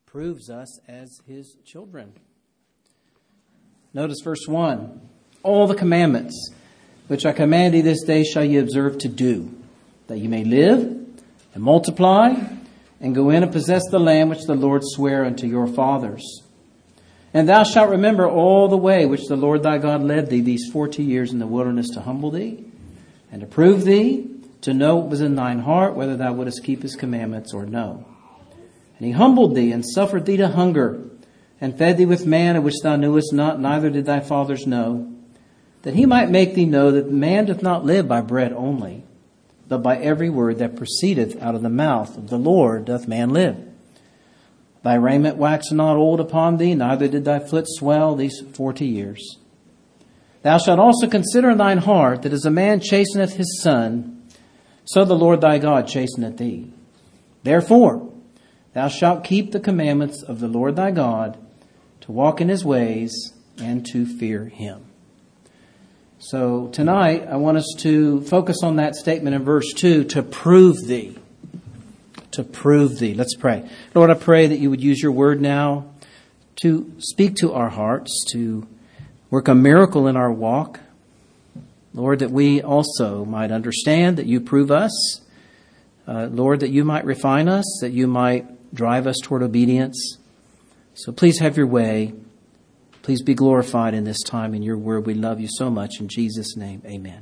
proves us as his children. Notice verse 1. All the commandments which I command thee this day shall ye observe to do, that ye may live and multiply and go in and possess the land which the Lord sware unto your fathers. And thou shalt remember all the way which the Lord thy God led thee these 40 years in the wilderness to humble thee and to prove thee, to know what was in thine heart, whether thou wouldest keep his commandments or no. And he humbled thee and suffered thee to hunger and fed thee with manna which thou knewest not, neither did thy fathers know, that he might make thee know that man doth not live by bread only, but by every word that proceedeth out of the mouth of the Lord doth man live. Thy raiment waxed not old upon thee, neither did thy foot swell these 40 years. Thou shalt also consider in thine heart that as a man chasteneth his son, so the Lord thy God chasteneth thee. Therefore, thou shalt keep the commandments of the Lord thy God, to walk in his ways and to fear him. So tonight, I want us to focus on that statement in verse 2, to prove thee. To prove thee. Let's pray. Lord, I pray that you would use your word now to speak to our hearts, to work a miracle in our walk. Lord, that we also might understand that you prove us. Lord, that you might refine us, that you might drive us toward obedience. So please have your way. Please be glorified in this time in your word. We love you so much. In Jesus' name, amen.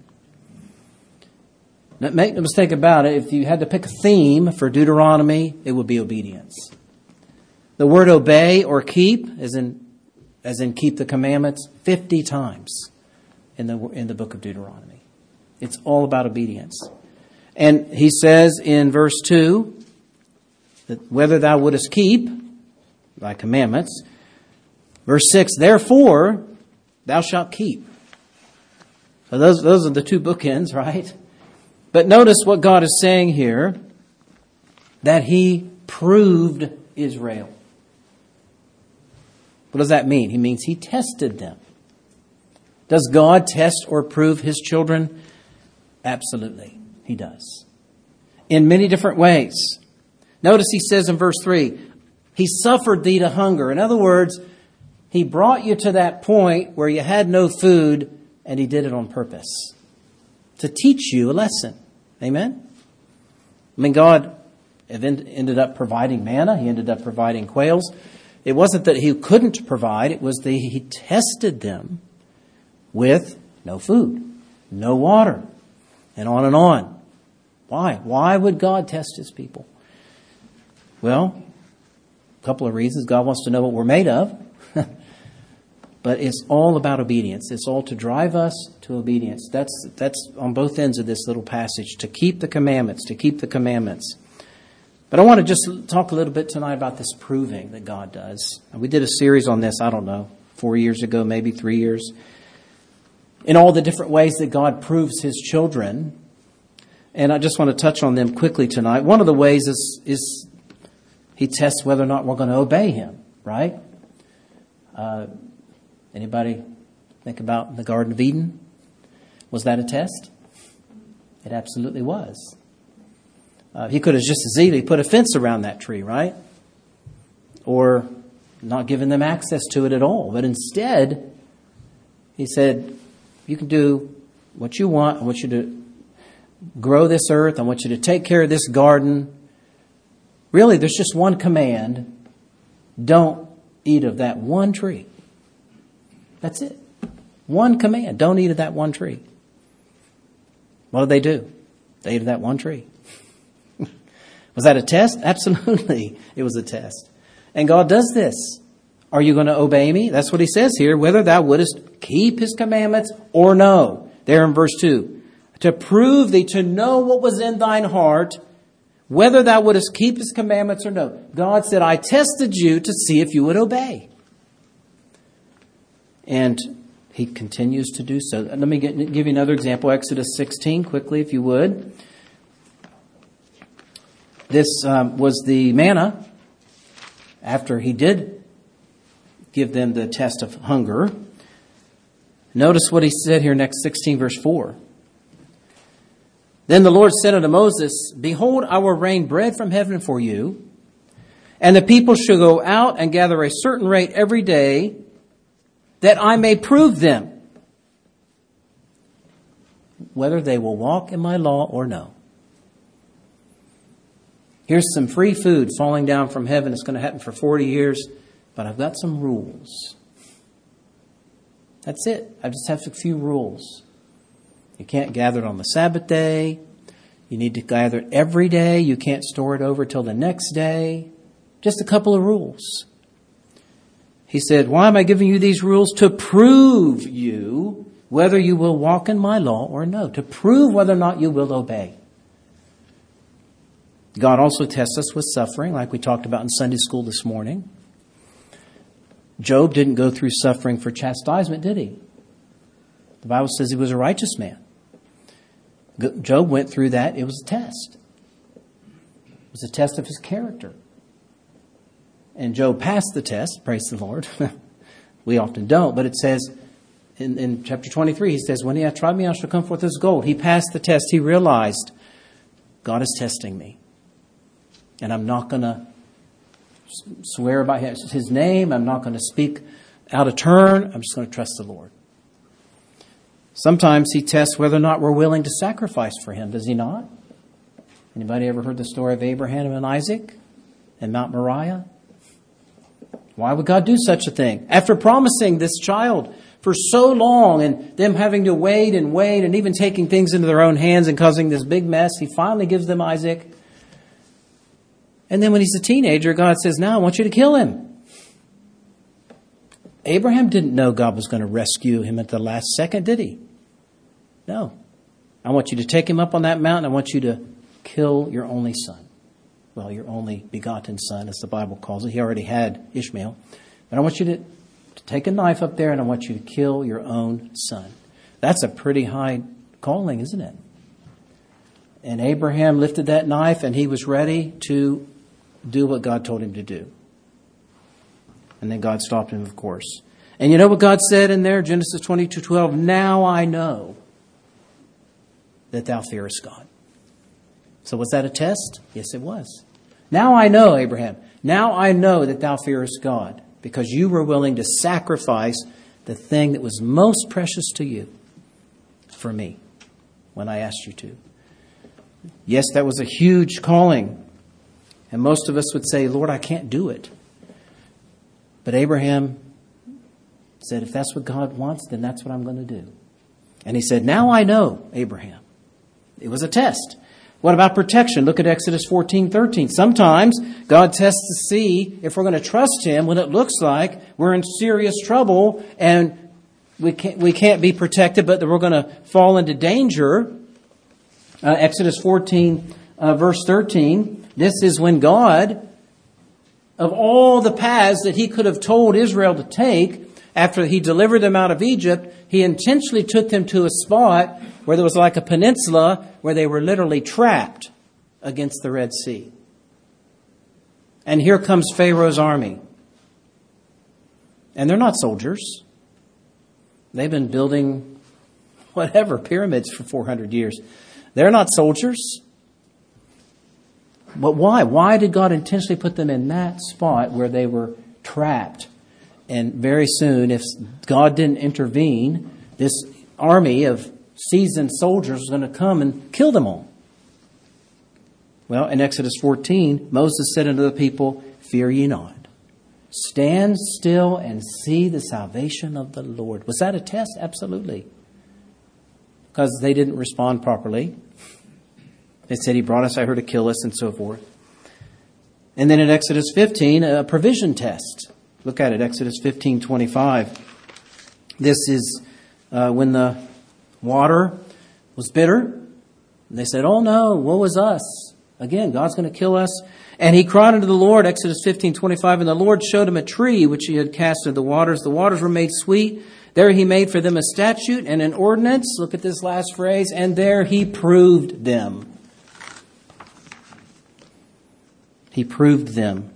Now, make no mistake about it. If you had to pick a theme for Deuteronomy, it would be obedience. The word obey or keep, as in keep the commandments, 50 times in the book of Deuteronomy. It's all about obedience. And he says in verse 2 that whether thou wouldest keep thy commandments. Verse 6, therefore thou shalt keep. So those are the two bookends, right? But notice what God is saying here, that he proved Israel. What does that mean? He means he tested them. Does God test or prove his children? Absolutely, he does. In many different ways. Notice he says in verse 3, he suffered thee to hunger. In other words, he brought you to that point where you had no food, and he did it on purpose to teach you a lesson. Amen? I mean, God ended up providing manna. He ended up providing quails. It wasn't that he couldn't provide. It was that he tested them with no food, no water, and on and on. Why? Why would God test his people? Well, a couple of reasons. God wants to know what we're made of. But it's all about obedience. It's all to drive us to obedience. That's on both ends of this little passage. To keep the commandments. To keep the commandments. But I want to just talk a little bit tonight about this proving that God does. We did a series on this, 4 years ago, maybe 3 years. In all the different ways that God proves his children. And I just want to touch on them quickly tonight. One of the ways is he tests whether or not we're going to obey him, right? Anybody think about the Garden of Eden? Was that a test? It absolutely was. He could have just as easily put a fence around that tree, right? Or not given them access to it at all. But instead, he said, you can do what you want. I want you to grow this earth. I want you to take care of this garden. Really, there's just one command. Don't eat of that one tree. That's it. One command. Don't eat of that one tree. What did they do? They ate of that one tree. Was that a test? Absolutely. It was a test. And God does this. Are you going to obey me? That's what he says here. Whether thou wouldest keep his commandments or no. There in verse 2. To prove thee, to know what was in thine heart, whether thou wouldest keep his commandments or no. God said, I tested you to see if you would obey. And he continues to do so. Let me give you another example. Exodus 16, quickly, if you would. This was the manna after he did give them the test of hunger. Notice what he said here next, 16 verse 4. Then the Lord said unto Moses, behold, I will rain bread from heaven for you, And the people shall go out and gather a certain rate every day, that I may prove them, whether they will walk in my law or no. Here's some free food falling down from heaven. It's going to happen for 40 years, but I've got some rules. That's it. I just have a few rules. You can't gather it on the Sabbath day. You need to gather it every day. You can't store it over till the next day. Just a couple of rules. He said, why am I giving you these rules? To prove you whether you will walk in my law or no. To prove whether or not you will obey. God also tests us with suffering, like we talked about in Sunday school this morning. Job didn't go through suffering for chastisement, did he? The Bible says he was a righteous man. Job went through that. It was a test. It was a test of his character. And Job passed the test, praise the Lord. We often don't, but it says in chapter 23, he says, when he hath tried me, I shall come forth as gold. He passed the test. He realized, God is testing me. And I'm not going to swear by his name. I'm not going to speak out of turn. I'm just going to trust the Lord. Sometimes he tests whether or not we're willing to sacrifice for him. Does he not? Anybody ever heard the story of Abraham and Isaac and Mount Moriah? Why would God do such a thing? After promising this child for so long and them having to wait and even taking things into their own hands and causing this big mess, he finally gives them Isaac. And then when he's a teenager, God says, now I want you to kill him. Abraham didn't know God was going to rescue him at the last second, did he? No. I want you to take him up on that mountain. I want you to kill your only son. Well, your only begotten son, as the Bible calls it. He already had Ishmael. But I want you to take a knife up there and I want you to kill your own son. That's a pretty high calling, isn't it? And Abraham lifted that knife and he was ready to do what God told him to do. And then God stopped him, of course. And you know what God said in there? Genesis 22:12. Now I know that thou fearest God. So was that a test? Yes, it was. Now I know, Abraham. Now I know that thou fearest God, because you were willing to sacrifice the thing that was most precious to you for me when I asked you to. Yes, that was a huge calling. And most of us would say, Lord, I can't do it. But Abraham said, if that's what God wants, then that's what I'm going to do. And he said, now I know, Abraham. It was a test. What about protection? Look at Exodus 14:13. Sometimes God tests to see if we're going to trust him when it looks like we're in serious trouble and we can't be protected, but that we're going to fall into danger. Exodus 14, verse 13. This is when God, of all the paths that he could have told Israel to take after he delivered them out of Egypt, he intentionally took them to a spot where there was like a peninsula where they were literally trapped against the Red Sea. And here comes Pharaoh's army. And they're not soldiers. They've been building pyramids for 400 years. They're not soldiers. But why? Why did God intentionally put them in that spot where they were trapped? And very soon, if God didn't intervene, this army of seasoned soldiers was going to come and kill them all. Well, in Exodus 14, Moses said unto the people, fear ye not. Stand still and see the salvation of the Lord. Was that a test? Absolutely. Because they didn't respond properly. They said he brought us out here to kill us and so forth. And then in Exodus 15, a provision test. Look at it, Exodus 15:25. This is when the water was bitter. And they said, oh no, woe is us. Again, God's going to kill us. And he cried unto the Lord, Exodus 15:25, and the Lord showed him a tree which he had cast into the waters. The waters were made sweet. There he made for them a statute and an ordinance. Look at this last phrase. And there he proved them. He proved them.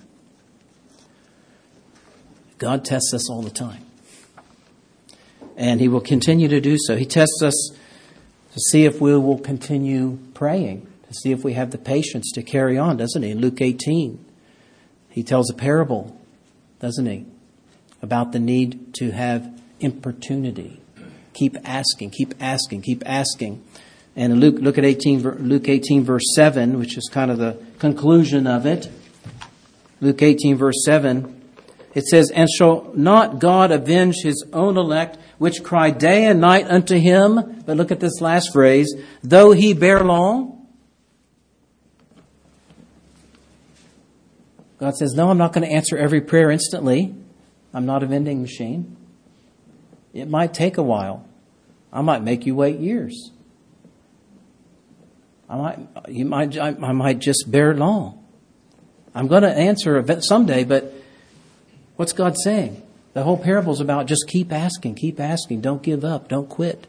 God tests us all the time. And he will continue to do so. He tests us to see if we will continue praying, to see if we have the patience to carry on, doesn't he? In Luke 18, He tells a parable, doesn't he, about the need to have importunity. Keep asking, keep asking, keep asking. And look at Luke 18, verse 7, which is kind of the conclusion of it. Luke 18, verse 7, it says, "And shall not God avenge his own elect, which cry day and night unto him?" But look at this last phrase, "though he bear long." God says, no, I'm not going to answer every prayer instantly. I'm not a vending machine. It might take a while. I might make you wait years. I might just bear long. I'm going to answer someday, but what's God saying? The whole parable is about just keep asking, don't give up, don't quit.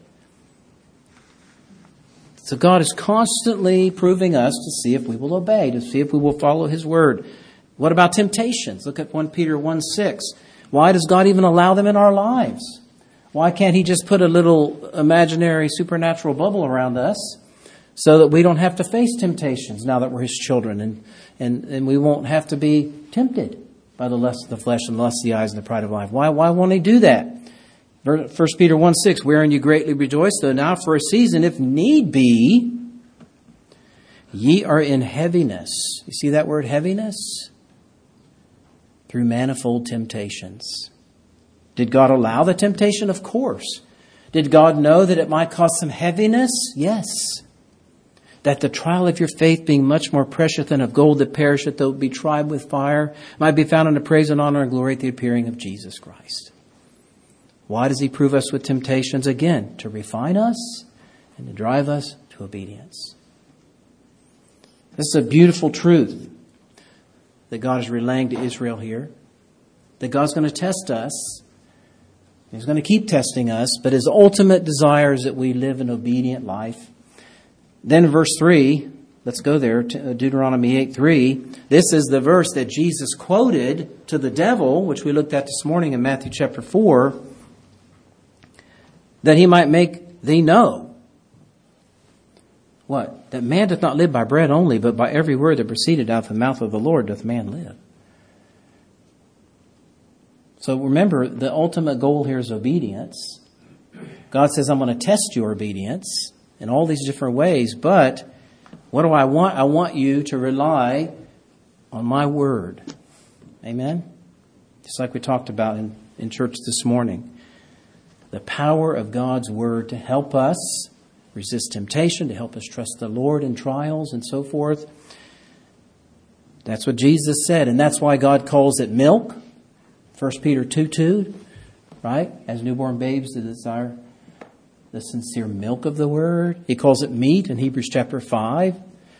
So God is constantly proving us to see if we will obey, to see if we will follow His word. What about temptations? Look at 1 Peter 1:6. Why does God even allow them in our lives? Why can't He just put a little imaginary supernatural bubble around us so that we don't have to face temptations now that we're His children and we won't have to be tempted by the lust of the flesh and the lust of the eyes and the pride of life? Why won't He do that? 1 Peter 1:6, "Wherein you greatly rejoice, though now for a season, if need be, ye are in heaviness." You see that word heaviness? Through manifold temptations. Did God allow the temptation? Of course. Did God know that it might cause some heaviness? Yes. That the trial of your faith, being much more precious than of gold that perisheth, though it be tried with fire, might be found unto praise and honor and glory at the appearing of Jesus Christ. Why does He prove us with temptations? Again, to refine us and to drive us to obedience. This is a beautiful truth that God is relaying to Israel here. That God's going to test us. He's going to keep testing us, but His ultimate desire is that we live an obedient life. Then in verse 3, let's go there, to Deuteronomy 8:3. This is the verse that Jesus quoted to the devil, which we looked at this morning in Matthew chapter 4, that he might make thee know. What? That man doth not live by bread only, but by every word that proceeded out of the mouth of the Lord doth man live. So remember, the ultimate goal here is obedience. God says, I'm going to test your obedience in all these different ways, but what do I want? I want you to rely on my word. Amen? Just like we talked about in church this morning. The power of God's word to help us resist temptation, to help us trust the Lord in trials and so forth. That's what Jesus said, and that's why God calls it milk. 1 Peter 2:2, right? As newborn babes to desire the sincere milk of the word. He calls it meat in Hebrews chapter 5.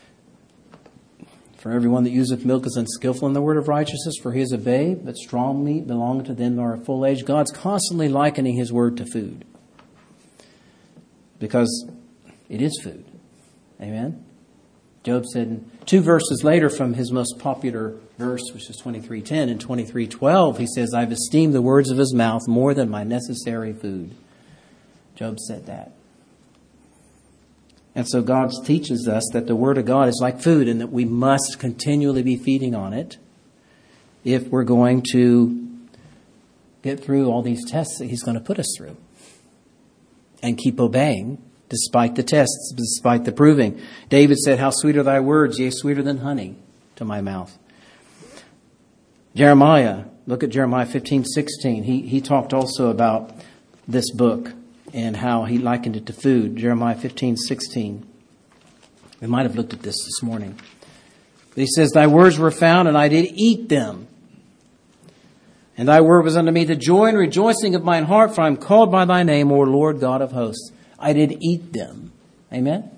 For everyone that useth milk is unskillful in the word of righteousness, for he is a babe, but strong meat belongeth to them that are of full age. God's constantly likening His word to food. Because it is food. Amen? Job said 2 verses later from his most popular verse, which is 23:10 and 23:12, he says, I've esteemed the words of His mouth more than my necessary food. Job said that. And so God teaches us that the Word of God is like food and that we must continually be feeding on it if we're going to get through all these tests that He's going to put us through and keep obeying despite the tests, despite the proving. David said, how sweet are thy words, yea, sweeter than honey to my mouth. Jeremiah, look at Jeremiah 15:16. He talked also about this book and how he likened it to food. Jeremiah 15:16. We might have looked at this morning. But he says, thy words were found, and I did eat them. And thy word was unto me the joy and rejoicing of mine heart, for I am called by thy name, O Lord God of hosts. I did eat them. Amen?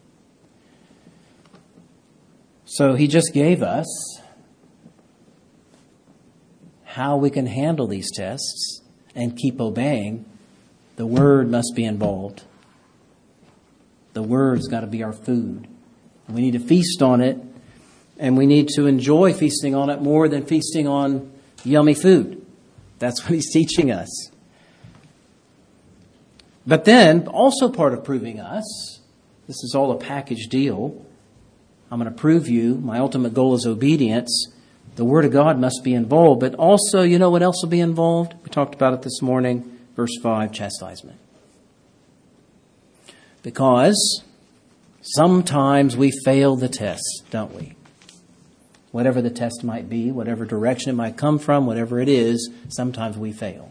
So He just gave us how we can handle these tests and keep obeying. The Word must be involved. The Word's got to be our food. We need to feast on it, and we need to enjoy feasting on it more than feasting on yummy food. That's what He's teaching us. But then, also part of proving us, this is all a package deal. I'm going to prove you. My ultimate goal is obedience. The Word of God must be involved, but also, you know what else will be involved? We talked about it this morning. Verse 5, chastisement. Because sometimes we fail the test, don't we? Whatever the test might be, whatever direction it might come from, whatever it is, sometimes we fail.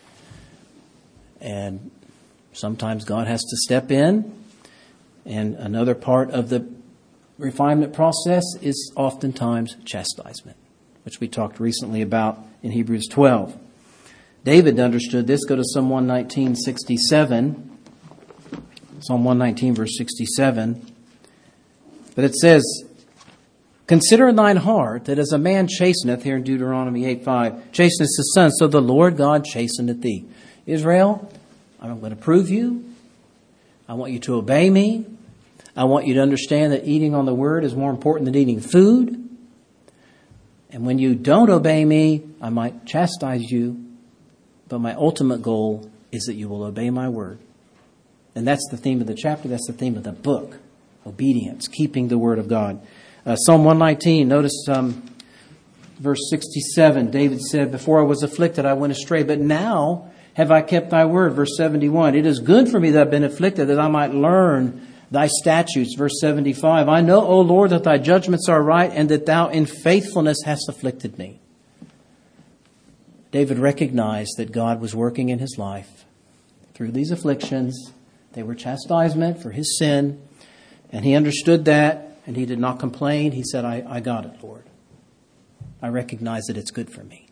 And sometimes God has to step in. And another part of the refinement process is oftentimes chastisement, which we talked recently about in Hebrews 12. David understood this. Go to Psalm 119:67. Psalm 119, verse 67. But it says, consider in thine heart that as a man chasteneth, here in Deuteronomy 8:5, chasteneth his son, so the Lord God chasteneth thee. Israel, I'm going to prove you. I want you to obey me. I want you to understand that eating on the Word is more important than eating food. And when you don't obey me, I might chastise you. But my ultimate goal is that you will obey my Word. And that's the theme of the chapter. That's the theme of the book. Obedience, keeping the Word of God. Psalm 119, notice verse 67. David said, before I was afflicted, I went astray. But now have I kept thy word. Verse 71. It is good for me that I've been afflicted, that I might learn thy statutes. Verse 75. I know, O Lord, that thy judgments are right, and that thou in faithfulness hast afflicted me. David recognized that God was working in his life through these afflictions. They were chastisement for his sin. And he understood that, and he did not complain. He said, I got it, Lord. I recognize that it's good for me.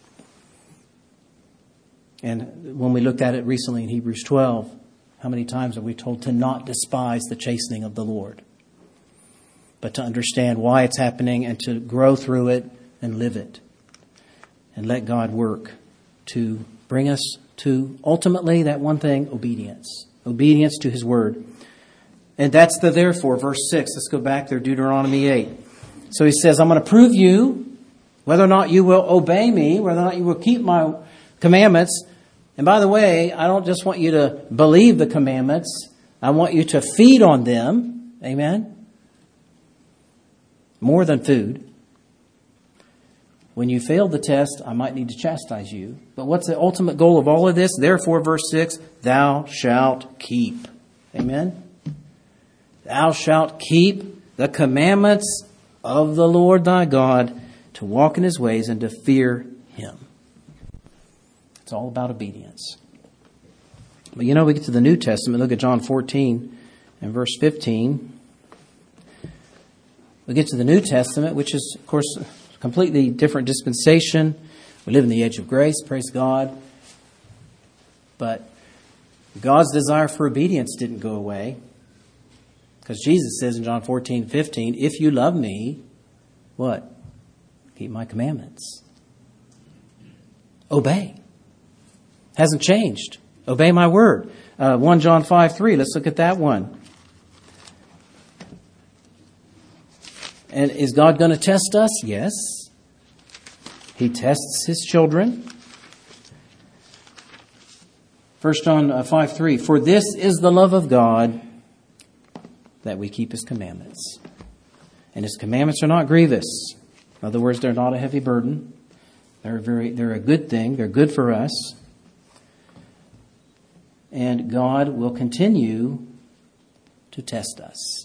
And when we looked at it recently in Hebrews 12, how many times are we told to not despise the chastening of the Lord, but to understand why it's happening and to grow through it and live it and let God work to bring us to ultimately that one thing, obedience. Obedience to His Word. And that's the therefore, verse 6. Let's go back there, Deuteronomy 8. So he says, I'm going to prove you whether or not you will obey me, whether or not you will keep my commandments. And by the way, I don't just want you to believe the commandments. I want you to feed on them. Amen? More than food. When you failed the test, I might need to chastise you. But what's the ultimate goal of all of this? Therefore, verse 6, thou shalt keep. Amen? Thou shalt keep the commandments of the Lord thy God, to walk in His ways and to fear Him. It's all about obedience. But you know, we get to the New Testament. Look at John 14 and verse 15. We get to the New Testament, which is, of course, a completely different dispensation. We live in the age of grace, praise God. But God's desire for obedience didn't go away. Because Jesus says in John 14:15, if you love me, what? Keep my commandments. Obey. Hasn't changed. Obey my word. 1 John 5:3. Let's look at that one. And is God going to test us? Yes. He tests His children. 1 John 5:3. For this is the love of God, that we keep His commandments. And His commandments are not grievous. In other words, they're not a heavy burden. They're a good thing. They're good for us. And God will continue to test us.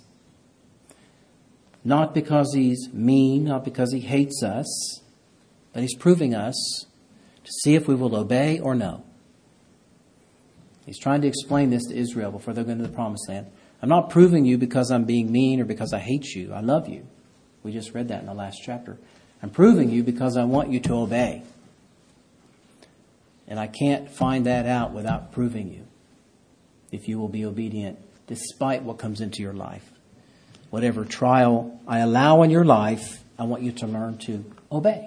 Not because He's mean, not because He hates us, but He's proving us to see if we will obey or no. He's trying to explain this to Israel before they're going to the Promised Land. I'm not proving you because I'm being mean or because I hate you. I love you. We just read that in the last chapter. I'm proving you because I want you to obey. And I can't find that out without proving you. If you will be obedient despite what comes into your life. Whatever trial I allow in your life, I want you to learn to obey.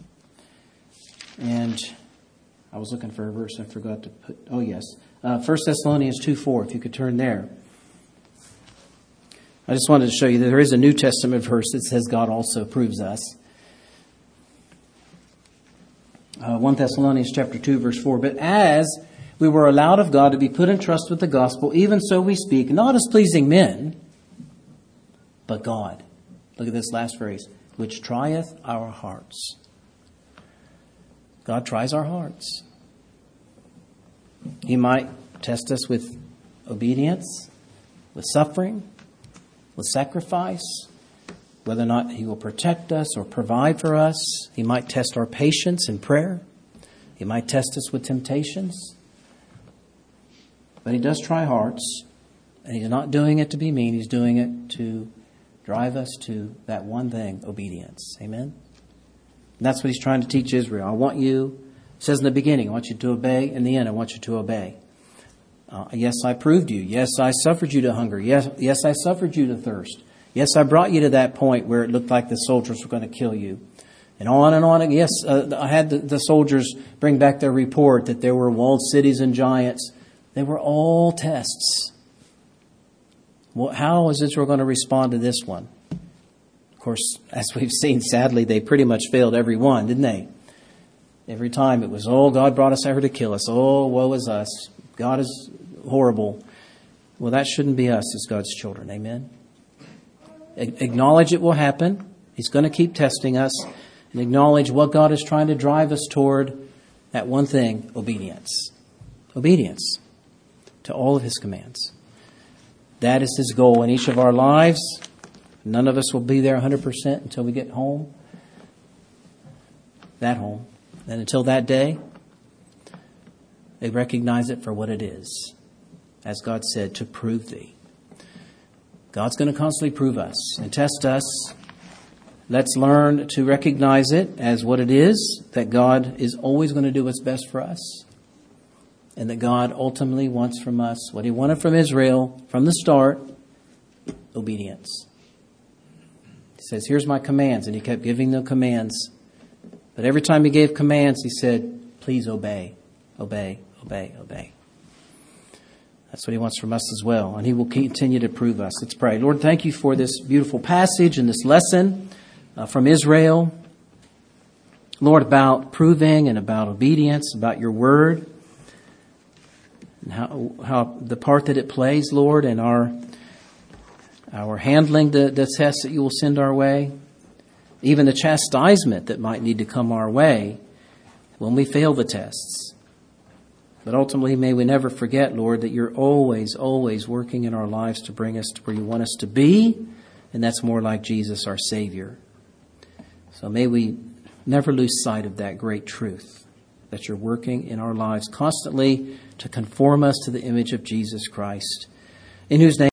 And I was looking for a verse I forgot to put. Oh, yes. 1 Thessalonians 2:4, if you could turn there. I just wanted to show you that there is a New Testament verse that says God also proves us. 1 Thessalonians chapter 2, verse 4. But as we were allowed of God to be put in trust with the gospel, even so we speak, not as pleasing men, but God. Look at this last phrase. which trieth our hearts. God tries our hearts. He might test us with obedience, with suffering, with sacrifice, whether or not He will protect us or provide for us. He might test our patience in prayer. He might test us with temptations. But He does try hearts, and He's not doing it to be mean. He's doing it to drive us to that one thing, obedience. Amen? And that's what He's trying to teach Israel. I want you, it says in the beginning, I want you to obey. In the end, I want you to obey. Yes, I proved you. Yes, I suffered you to hunger. Yes, I suffered you to thirst. Yes, I brought you to that point where it looked like the soldiers were going to kill you. And on and on. Yes, I had the soldiers bring back their report that there were walled cities and giants. They were all tests. Well, how is Israel going to respond to this one? Of course, as we've seen, sadly, they pretty much failed every one, didn't they? Every time it was, oh, God brought us ever to kill us. Oh, woe is us. God is horrible. Well, that shouldn't be us as God's children. Amen? Acknowledge it will happen. He's going to keep testing us. And acknowledge what God is trying to drive us toward, that one thing, obedience. Obedience to all of His commands. That is His goal in each of our lives. None of us will be there 100% until we get home. That home. And until that day, they recognize it for what it is. As God said, to prove thee. God's going to constantly prove us and test us. Let's learn to recognize it as what it is, that God is always going to do what's best for us. And that God ultimately wants from us what He wanted from Israel from the start, obedience. He says, here's my commands. And He kept giving the commands. But every time He gave commands, He said, please obey, obey, obey, obey. That's what He wants from us as well. And He will continue to prove us. Let's pray. Lord, thank You for this beautiful passage and this lesson from Israel. Lord, about proving and about obedience, about Your word. And how the part that it plays, Lord, in our handling the tests that You will send our way. Even the chastisement that might need to come our way when we fail the tests. But ultimately, may we never forget, Lord, that You're always, always working in our lives to bring us to where You want us to be. And that's more like Jesus, our Savior. So may we never lose sight of that great truth, that You're working in our lives constantly to conform us to the image of Jesus Christ, in whose name